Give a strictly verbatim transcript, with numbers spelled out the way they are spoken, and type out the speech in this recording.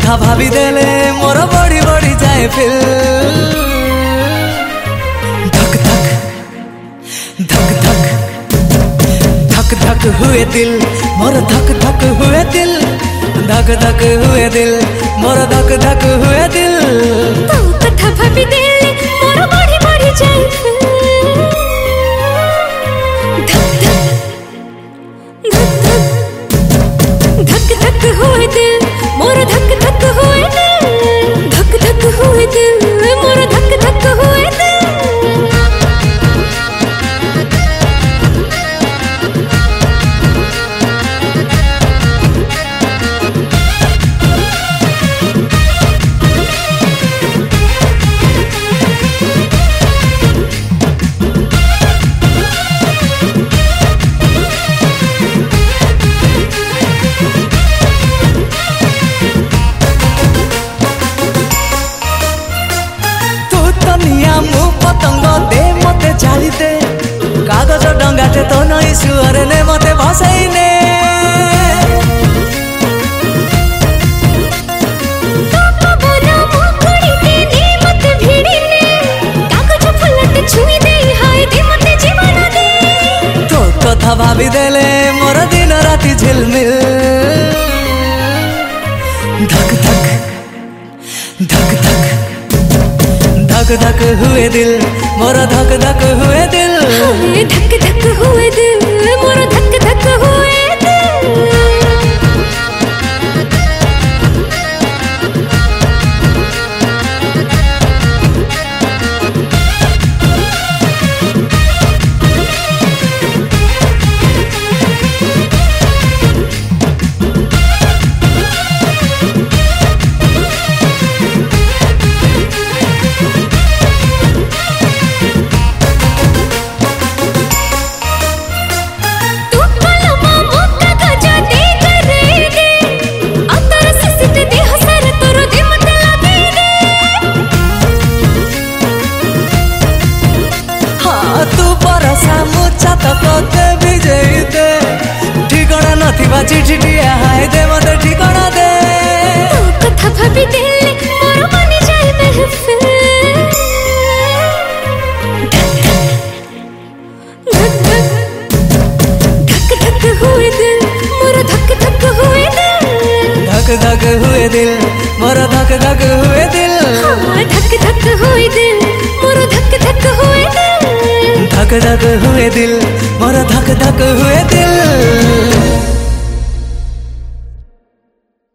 कथा भाभी देले मोर बड़ी बड़ी जाए फिर धक धक धक धक धक धक हुए दिल मोर धक धक हुए दिल धक धक हुए दिल मोर धक धक हुए दिल तो कथा भाभी देले मोर बड़ी बड़ी जाए फिर धक धक धक धक हुए दिल मोर धक धक हुए दिल धक धक हुए दिल मोर धक धक हुए दिल मु पतंग दे मते जाली दे कागज डंगाटे तो नई सुअर ने मते भसाई ने तो कथा भाभी देले मोर दिन राति झिलमिल धक धक धक धक धक धक हुए दिल मोर धक धक हुए दिल धक धक हुए दिल मोर धक धक हुए दिल ठिकाना नथिबा चिठी दिया हाय दे मते ठिकाना दे तो कथा भाभी देले मोर बनी जाए महफिल धक धक हुए दिल मोर धक धक हुए दिल धक धक हुए दिल मोर धक धक हुए दिल धक धक हुए दिल मोर धक धक हुए दिल धक धक हुए दिल मोर धक धक हुए दिल।